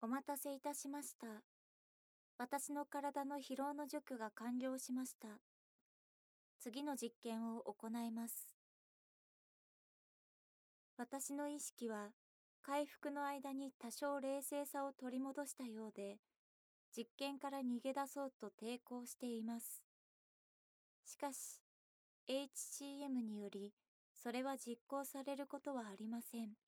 お待たせいたしました。私の体の疲労の除去が完了しました。次の実験を行います。私の意識は回復の間に多少冷静さを取り戻したようで、実験から逃げ出そうと抵抗しています。しかし、HCM によりそれは実行されることはありません。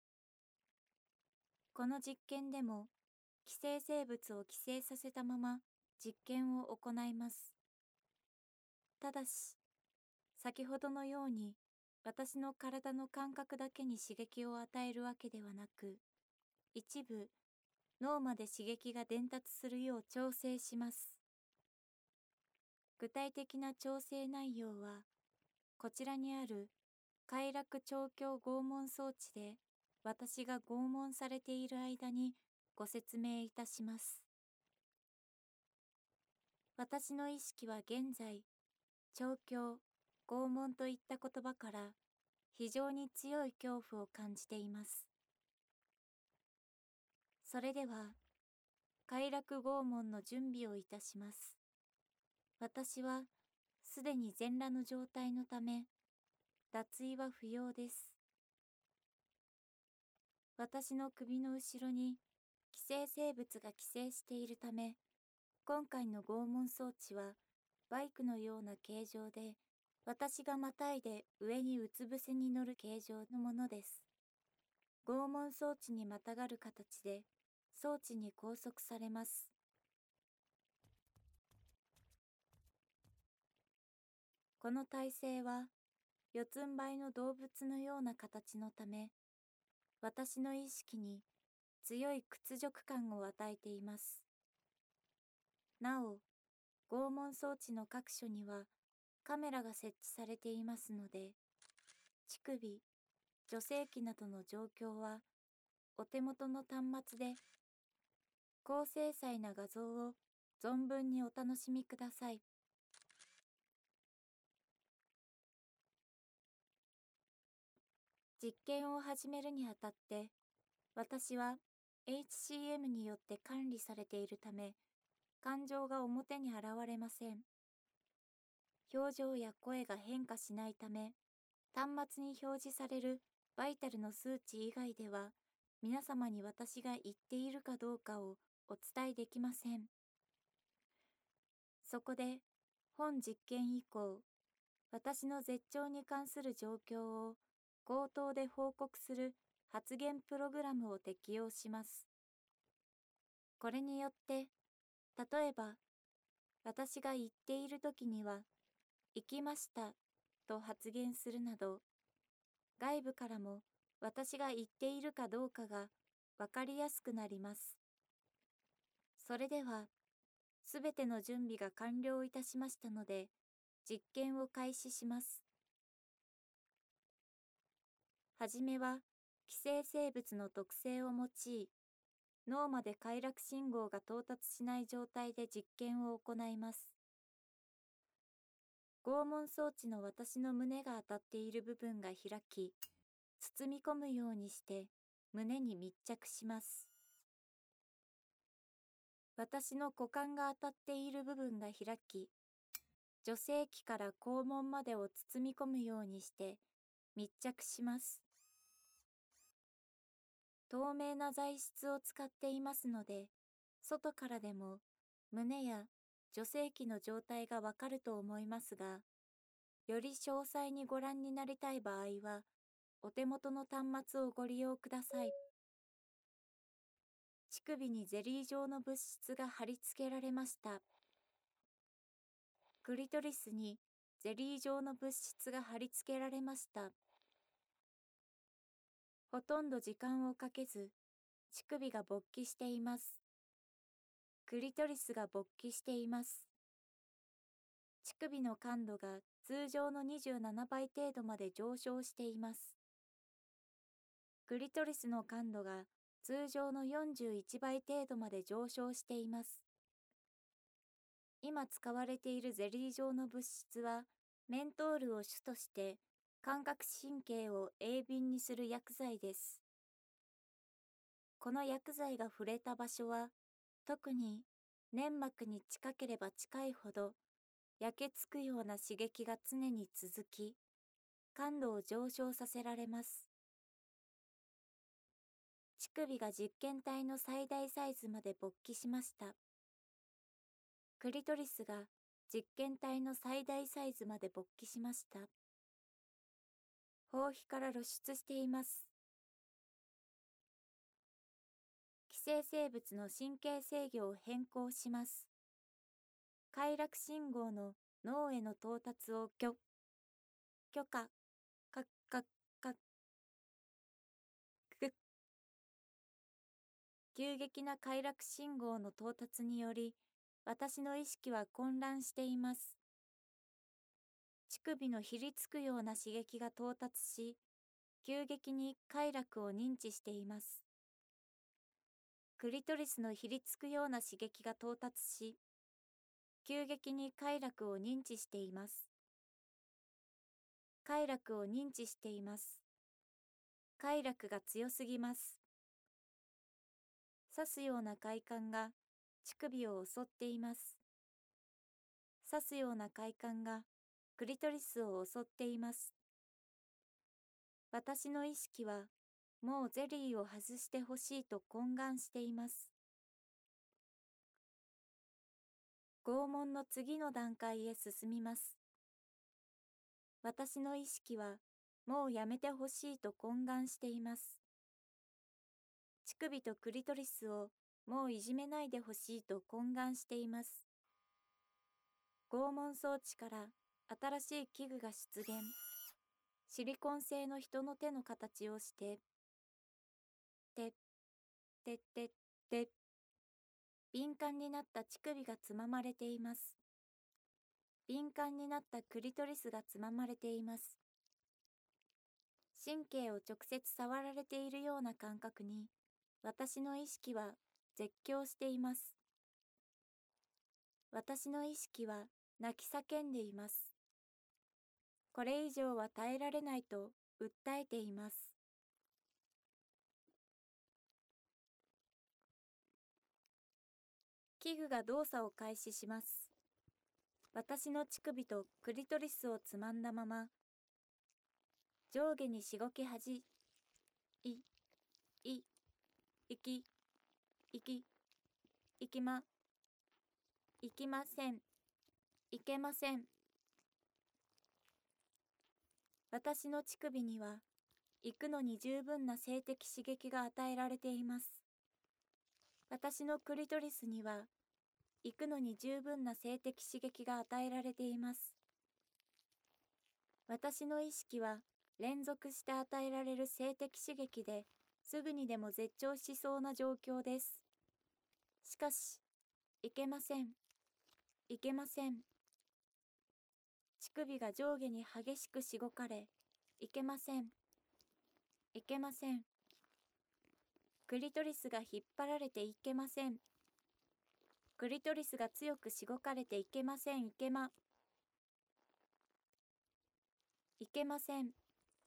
この実験でも、寄生生物を寄生させたまま実験を行います。ただし、先ほどのように私の体の感覚だけに刺激を与えるわけではなく、一部脳まで刺激が伝達するよう調整します。具体的な調整内容は、こちらにある快楽調教拷問装置で私が拷問されている間にご説明いたします。私の意識は現在、調教、拷問といった言葉から非常に強い恐怖を感じています。それでは、快楽拷問の準備をいたします。私はすでに全裸の状態のため、脱衣は不要です。私の首の後ろに寄生生物が寄生しているため、今回の拷問装置はバイクのような形状で、私がまたいで上にうつ伏せに乗る形状のものです。拷問装置にまたがる形で装置に拘束されます。この体勢は四つん這いの動物のような形のため、私の意識に強い屈辱感を与えています。なお、拷問装置の各所にはカメラが設置されていますので、乳首、女性器などの状況はお手元の端末で高精細な画像を存分にお楽しみください。実験を始めるにあたって、私は HCM によって管理されているため、感情が表に現れません。表情や声が変化しないため、端末に表示されるバイタルの数値以外では、皆様に私が言っているかどうかをお伝えできません。そこで、本実験以降、私の絶頂に関する状況を口頭で報告する発言プログラムを適用します。これによって、例えば、私が言っている時には、行きましたと発言するなど、外部からも私が言っているかどうかがわかりやすくなります。それでは、すべての準備が完了いたしましたので、実験を開始します。はじめは、寄生生物の特性を用い、脳まで快楽信号が到達しない状態で実験を行います。拷問装置の私の胸が当たっている部分が開き、包み込むようにして胸に密着します。私の股間が当たっている部分が開き、女性器から肛門までを包み込むようにして密着します。透明な材質を使っていますので、外からでも胸や女性器の状態がわかると思いますが、より詳細にご覧になりたい場合は、お手元の端末をご利用ください。乳首にゼリー状の物質が貼り付けられました。クリトリスにゼリー状の物質が貼り付けられました。ほとんど時間をかけず、乳首が勃起しています。クリトリスが勃起しています。乳首の感度が通常の27倍程度まで上昇しています。クリトリスの感度が通常の41倍程度まで上昇しています。今使われているゼリー状の物質は、メントールを主として感覚神経を鋭敏にする薬剤です。 この薬剤が触れた場所は、特に粘膜に近ければ近いほど、焼けつくような刺激が常に続き、感度を上昇させられます。乳首が実験体の最大サイズまで勃起しました。クリトリスが実験体の最大サイズまで勃起しました。包皮から露出しています。寄生生物の神経制御を変更します。快楽信号の脳への到達を許可、急激な快楽信号の到達により、私の意識は混乱しています。乳首のひりつくような刺激が到達し、急激に快楽を認知しています。クリトリスのひりつくような刺激が到達し、急激に快楽を認知しています。快楽を認知しています。快楽が強すぎます。刺すような快感が乳首を襲っています。刺すような快感がクリトリスを襲っています。私の意識はもうゼリーを外してほしいと懇願しています。拷問の次の段階へ進みます。私の意識はもうやめてほしいと懇願しています。乳首とクリトリスをもういじめないでほしいと懇願しています。拷問装置から新しい器具が出現。シリコン製の人の手の形をして、敏感になった乳首がつままれています。敏感になったクリトリスがつままれています。神経を直接触られているような感覚に、私の意識は絶叫しています。私の意識は泣き叫んでいます。これ以上は耐えられないと訴えています。器具が動作を開始します。私の乳首とクリトリスをつまんだまま、上下にしごきはじ、いきません。いけません。私の乳首には、行くのに十分な性的刺激が与えられています。私のクリトリスには、行くのに十分な性的刺激が与えられています。私の意識は、連続して与えられる性的刺激ですぐにでも絶頂しそうな状況です。しかし、いけません。いけません。乳首が上下に激しくしごかれ、いけません。いけません。クリトリスが引っ張られていけません。クリトリスが強くしごかれていけません。いけません。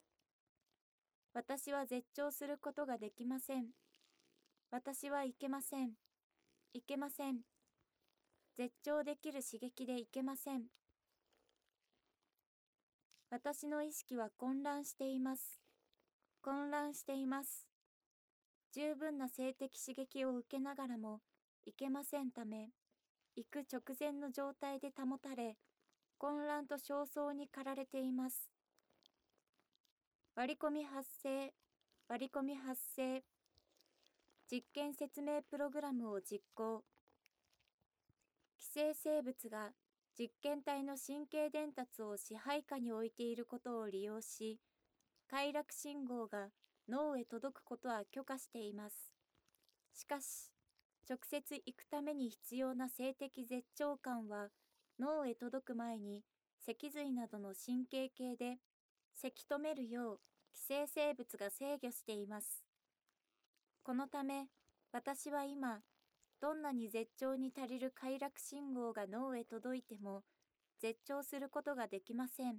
私は絶頂することができません。私はいけません。いけません。絶頂できる刺激でいけません。私の意識は混乱しています。混乱しています。十分な性的刺激を受けながらもいけませんため、行く直前の状態で保たれ、混乱と焦燥に駆られています。割り込み発生、割り込み発生。実験説明プログラムを実行。寄生生物が実験体の神経伝達を支配下に置いていることを利用し、快楽信号が脳へ届くことは許可しています。しかし、直接行くために必要な性的絶頂感は脳へ届く前に脊髄などの神経系でせき止めるよう寄生生物が制御しています。このため、私は今、どんなに絶頂に足りる快楽信号が脳へ届いても絶頂することができません。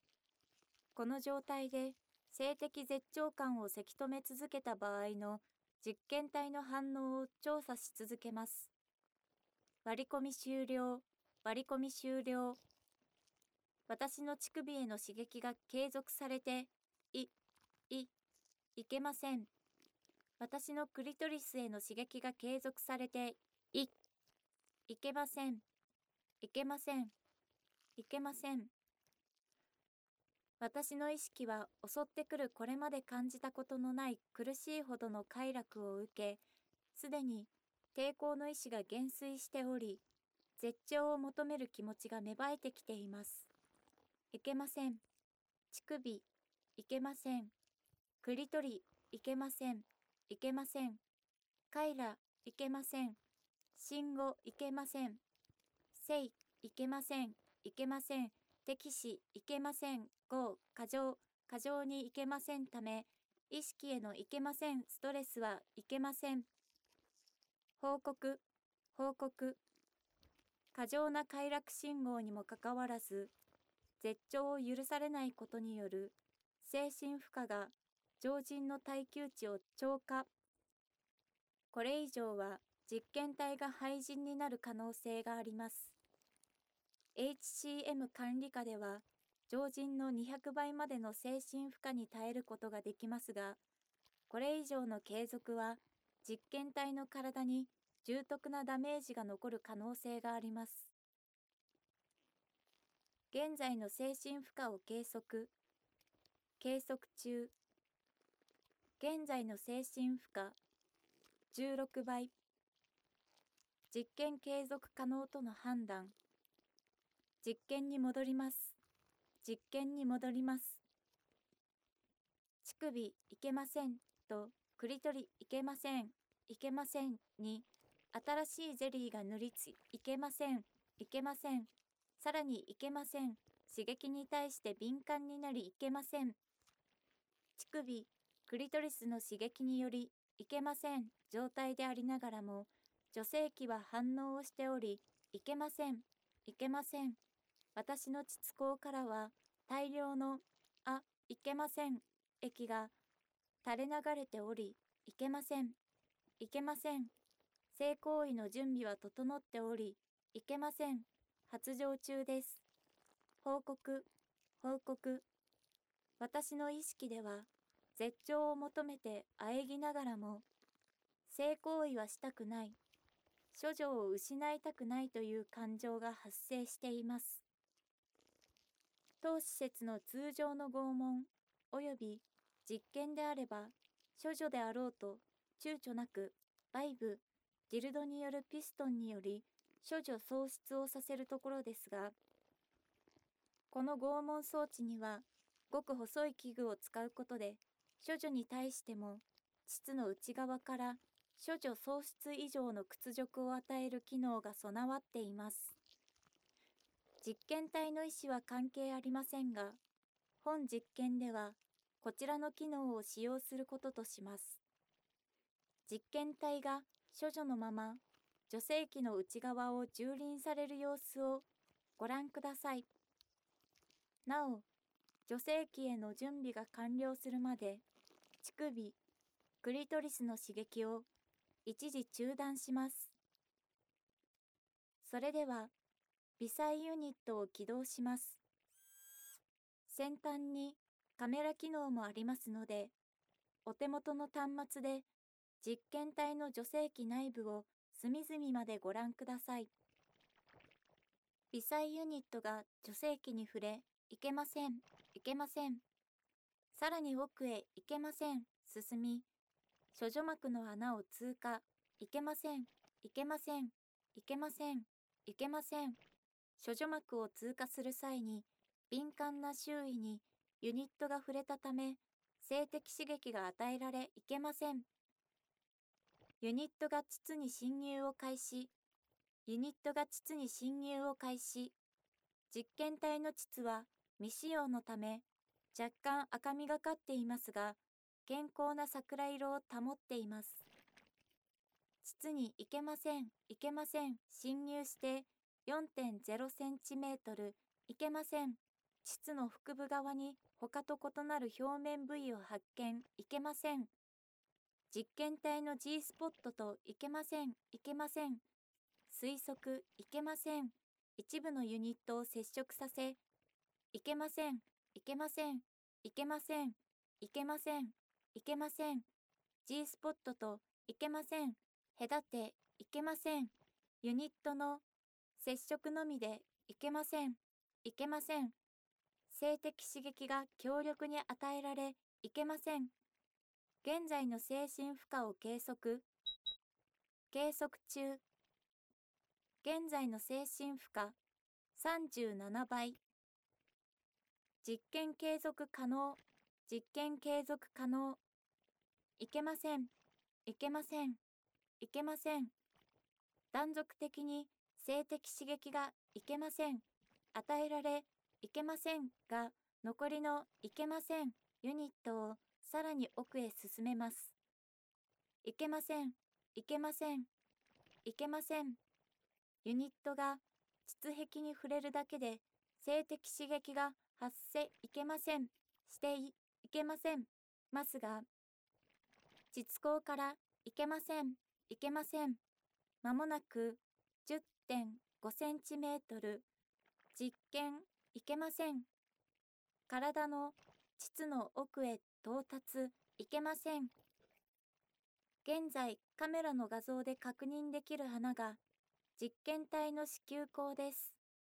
この状態で性的絶頂感をせき止め続けた場合の実験体の反応を調査し続けます。割り込み終了、割り込み終了。私の乳首への刺激が継続されて、いけません。私のクリトリスへの刺激が継続されて、いけません。いけません。いけません。私の意識は襲ってくるこれまで感じたことのない苦しいほどの快楽を受け、すでに抵抗の意志が減衰しており、絶頂を求める気持ちが芽生えてきています。いけません。乳首、いけません。クリトリ、いけません。いけません。カイラ、いけません。信号、いけません。せい、いけません。いけません。敵視、いけません。5、過剰にいけませんため、意識へのいけませんストレスはいけません。報告。過剰な快楽信号にもかかわらず、絶頂を許されないことによる精神負荷が常人の耐久値を超過。これ以上は実験体が廃人になる可能性があります。HCM 管理下では、常人の200倍までの精神負荷に耐えることができますが、これ以上の継続は実験体の体に重篤なダメージが残る可能性があります。現在の精神負荷を計測中。現在の精神負荷16倍。実験継続可能との判断。実験に戻ります。実験に戻ります。乳首いけませんとクリトリいけません。いけませんに新しいゼリーが塗りついけません。いけません。さらにいけません。刺激に対して敏感になりいけません。乳首、クリトリスの刺激によりいけません状態でありながらも、女性器は反応をしており、いけません。いけません。私の膣口からは大量のいけません液が垂れ流れており、いけません。いけません。性行為の準備は整っており、いけません。発情中です。報告。私の意識では、絶頂を求めて喘ぎながらも、性行為はしたくない、処女を失いたくないという感情が発生しています。当施設の通常の拷問及び実験であれば、処女であろうと躊躇なくバイブ、ディルドによるピストンにより処女喪失をさせるところですが、この拷問装置にはごく細い器具を使うことで、処女に対しても膣の内側から処女喪失以上の屈辱を与える機能が備わっています。実験体の意思は関係ありませんが、本実験ではこちらの機能を使用することとします。実験体が処女のまま女性器の内側を蹂躙される様子をご覧ください。なお、女性器への準備が完了するまで、乳首、クリトリスの刺激を一時中断します。それでは、微細ユニットを起動します。先端にカメラ機能もありますので、お手元の端末で実験体の女性器内部を隅々までご覧ください。微細ユニットが女性器に触れ、いけません。いけません。さらに奥へいけません。進み、処女膜の穴を通過。いけません。いけません。いけません。いけません。処女膜を通過する際に、敏感な周囲にユニットが触れたため、性的刺激が与えられいけません。ユニットが膣に侵入を開始。実験体の膣は未使用のため、若干赤みがかっていますが、健康な桜色を保っています。膣にいけません。侵入して4.0 センチメートル。いけません。膣の腹部側に他と異なる表面部位を発見。いけません。 実験体の G スポットといけません、いけません。推測、いけません。一部のユニットを接触させ、いけません、いけません、いけません、いけません、いけません。G スポットといけません。隔て、いけません。ユニットの接触のみでいけません、いけません。性的刺激が強力に与えられ、いけません。現在の精神負荷を計測。計測中。現在の精神負荷37倍。実験継続可能。実験継続可能。いけません。いけません。いけません。断続的に性的刺激がいけません。与えられ、いけませんが、残りのいけませんユニットをさらに奥へ進めます。いけません。いけません。いけません。ユニットが膣壁に触れるだけで性的刺激が発生いけません。していけません。ますが、膣口からいけません。いけません。まもなく 10.5 センチメートル。実験いけません。体の膣の奥へ到達いけません。現在カメラの画像で確認できる花が実験体の子宮口です。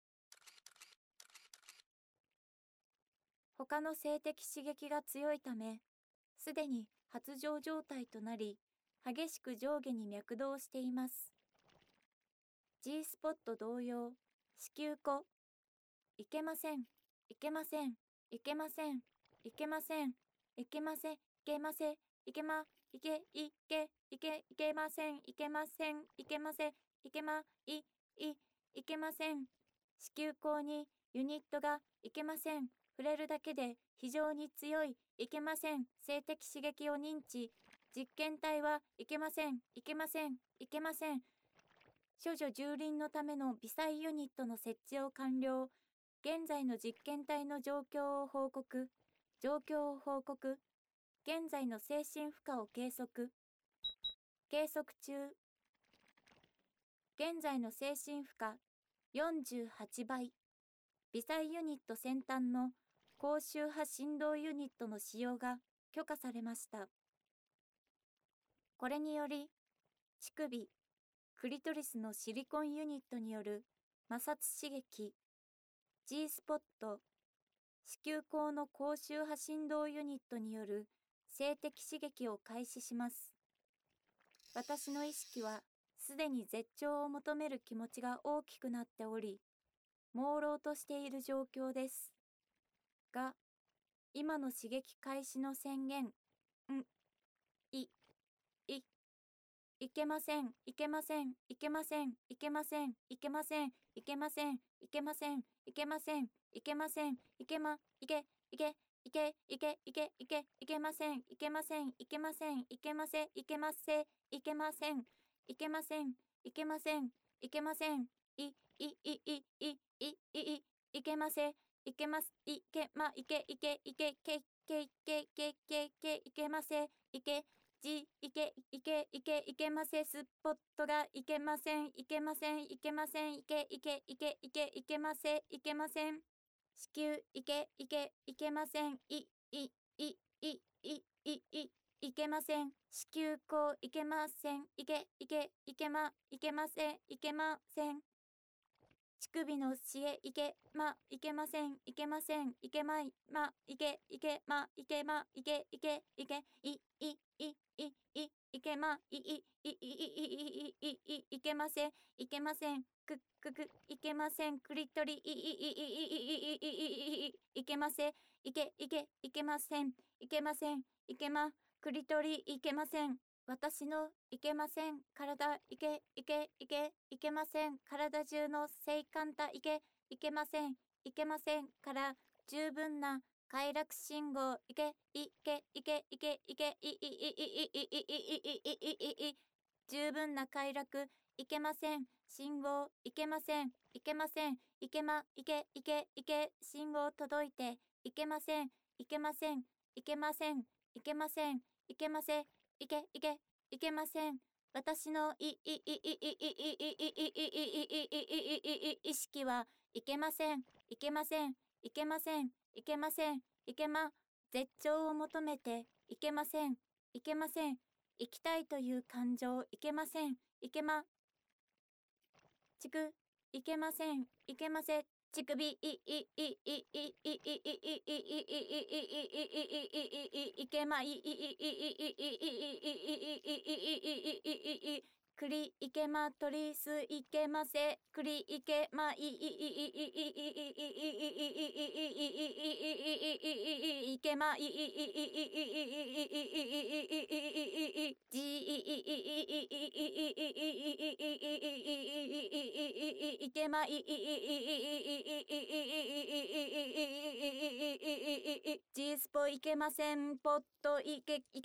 他の性的刺激が強いため、すでに発情状態となり、激しく上下に脈動しています。G スポット同様、子宮口、いけません、いけません、いけません、いけません、いけません、いけません、いけま、いけ、いけ、いけ、いけません、いけません、いけません、いけま、いけません。子宮口にユニットがいけません。触れるだけで非常に強いいけません。性的刺激を認知。実験体はいけません。いけません。いけません。処女蹂躙のための微細ユニットの設置を完了。現在の実験体の状況を報告。状況を報告。現在の精神負荷を計測。計測中。現在の精神負荷48倍。微細ユニット先端の高周波振動ユニットの使用が許可されました。これにより、乳首、クリトリスのシリコンユニットによる摩擦刺激、G スポット、子宮口の高周波振動ユニットによる性的刺激を開始します。私の意識はすでに絶頂を求める気持ちが大きくなっており、朦朧としている状況です。が、今の刺激開始の宣言、いけません、いけません、いけません、いけません、いけません、いけません、いけません、いけません、いけません、いけま、いけ、いけ、いけ、いけ、いけ、いけ、いけません、いけません、いけません、いけませ、いけませ、いけません、いけません、いけません、いけません、いけませ、いけます、いけま、いけ、いけ、いけ、け、け、け、け、け、け、いけませ、いけ、いけ、いけ、いけ、いけませ、スポットがいけません、いけません、いけません、いけ、いけ、いけ、いけ、いけませ、いけません。子宮、いけ、いけ、いけません、いけません。子宮口、いけません、いけ、いけ、いけま、いけません、いけません。乳首のしえ、いけ、ま、いけません、いけません、いけまい、ま、いけ、いけ、ま、いけま、いけ、いけ、いけ、いけま、いけません、いけません、いけません、クリトリ、いけません、いけ、いけ、いけません、いけません、いけま、クリトリ、いけません。私のいけません。体いけ、いけ、いけ、いけません。体中の性感帯いけ、いけません。いけませんから十分な快楽信号いけ、いけ、いけ、いけ、いけ、十分な快楽いけません。信号いけません。いけません。いけま、いけ、いけ、いけ、信号届いていけません。いけません。いけません。いけません。いけません。 いけません。私の意識はいけません。絶頂を求めていけません。行きたいという感情いけません。いけません。乳首いけま栗いけまトリスいけませ栗いけまいけまいけまG スポいけませんポットいけ子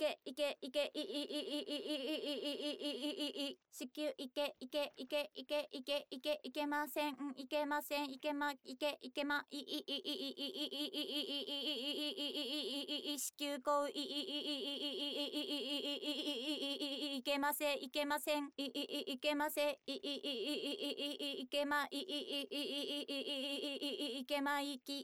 宮いけませんいけま子宮口いけませんいけまいけ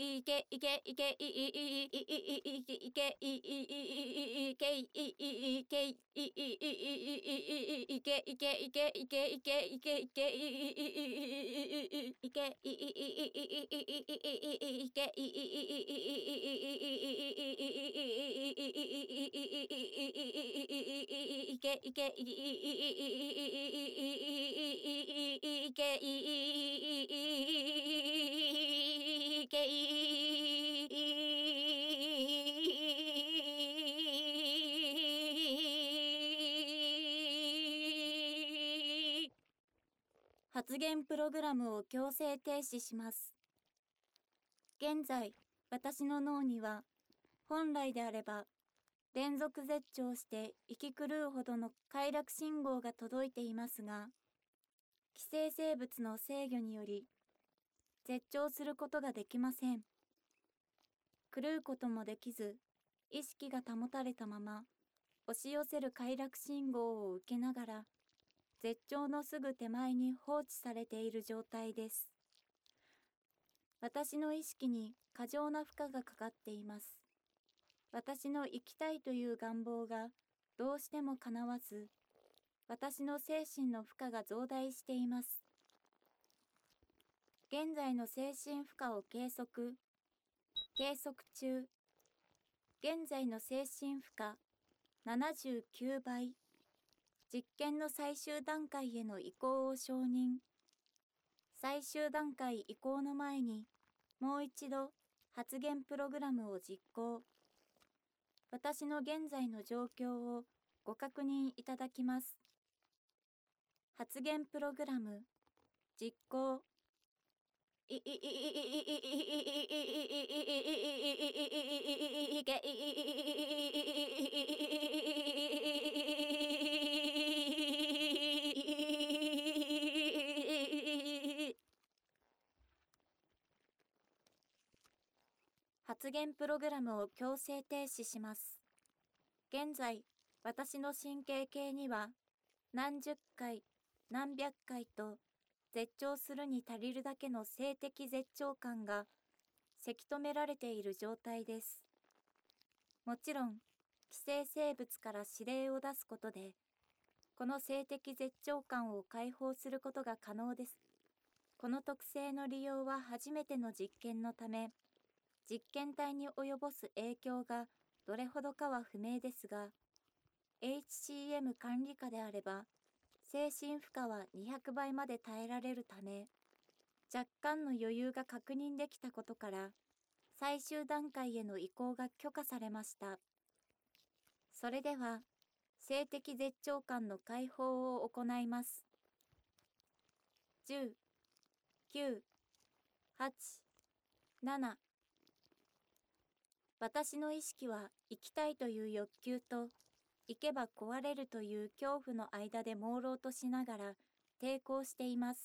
発言プログラムを強制停止します。現在、私の脳には、本来であれば、連続絶頂して息狂うほどの快楽信号が届いていますが、寄生生物の制御により、絶頂することができません。狂うこともできず、意識が保たれたまま、押し寄せる快楽信号を受けながら、絶頂のすぐ手前に放置されている状態です。私の意識に過剰な負荷がかかっています。私の生きたいという願望がどうしても叶わず、私の精神の負荷が増大しています。現在の精神負荷を計測中。現在の精神負荷79倍。実験の最終段階への移行を承認。最終段階移行の前に、もう一度発言プログラムを実行。私の現在の状況をご確認いただきます。発言プログラム実行。発言プログラムを強制停止します。現在、私の神経系には何十回、何百回と絶頂するに足りるだけの性的絶頂感がせき止められている状態です。もちろん、寄生生物から指令を出すことで、この性的絶頂感を解放することが可能です。この特性の利用は初めての実験のため、実験体に及ぼす影響がどれほどかは不明ですが、HCM 管理下であれば、精神負荷は200倍まで耐えられるため、若干の余裕が確認できたことから、最終段階への移行が許可されました。それでは、性的絶頂感の解放を行います。10、9、8、7。私の意識は生きたいという欲求と、行けば壊れるという恐怖の間で朦朧としながら抵抗しています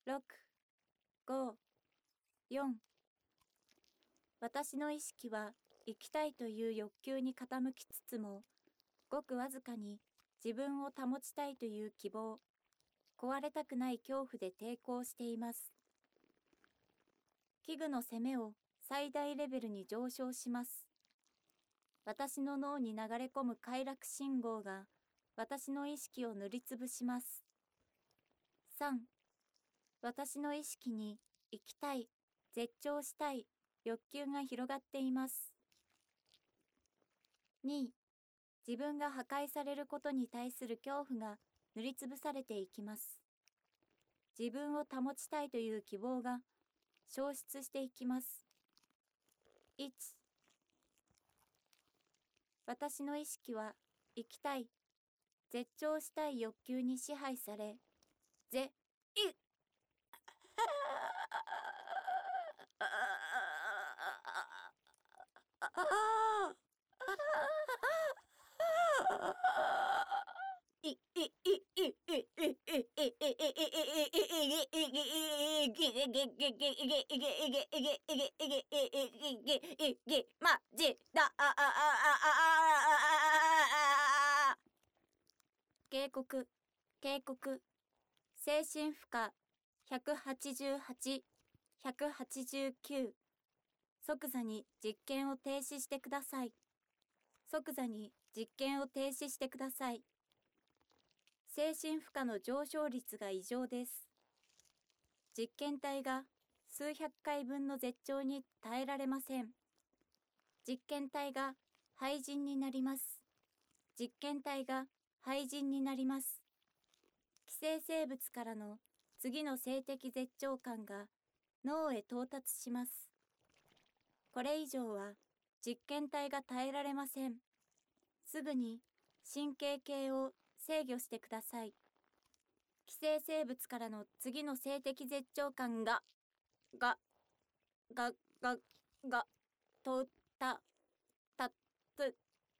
。6、5、4。私の意識は生きたいという欲求に傾きつつも、ごくわずかに自分を保ちたいという希望、壊れたくない恐怖で抵抗しています。器具の攻めを最大レベルに上昇します。私の脳に流れ込む快楽信号が私の意識を塗りつぶします。3、私の意識に生きたい、絶頂したい欲求が広がっています。2、自分が破壊されることに対する恐怖が塗りつぶされていきます。自分を保ちたいという希望が消失していきます。1、私の意識は生きたい、絶頂したい欲求に支配され、警告、警告、精神負荷188、189、即座に実験を停止してください。即座に実験を停止してください。精神負荷の上昇率が異常です。実験体が数百回分の絶頂に耐えられません。実験体が廃人になります。実験体が廃人になります。寄生生物からの次の性的絶頂感が脳へ到達します。これ以上は実験体が耐えられません。すぐに神経系を制御してください。寄生生物からの次の性的絶頂感がとたつ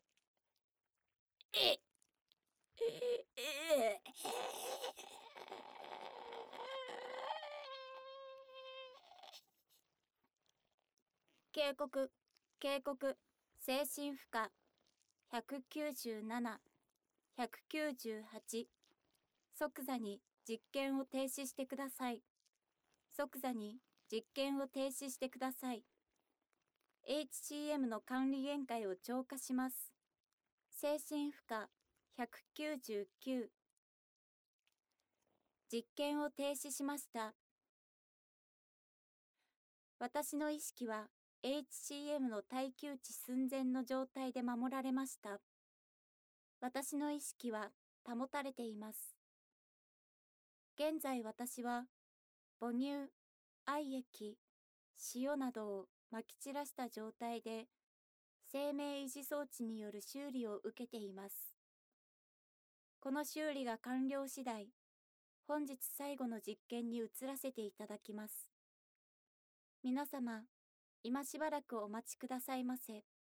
警告、警告、精神負荷197、198、即座に実験を停止してください。即座に実験を停止してください。HCM の管理限界を超過します。精神負荷199。実験を停止しました。私の意識は HCM の耐久値寸前の状態で守られました。私の意識は保たれています。現在私は母乳、愛液、塩などをまき散らした状態で生命維持装置による修理を受けています。この修理が完了次第、本日最後の実験に移らせていただきます。皆様、今しばらくお待ちくださいませ。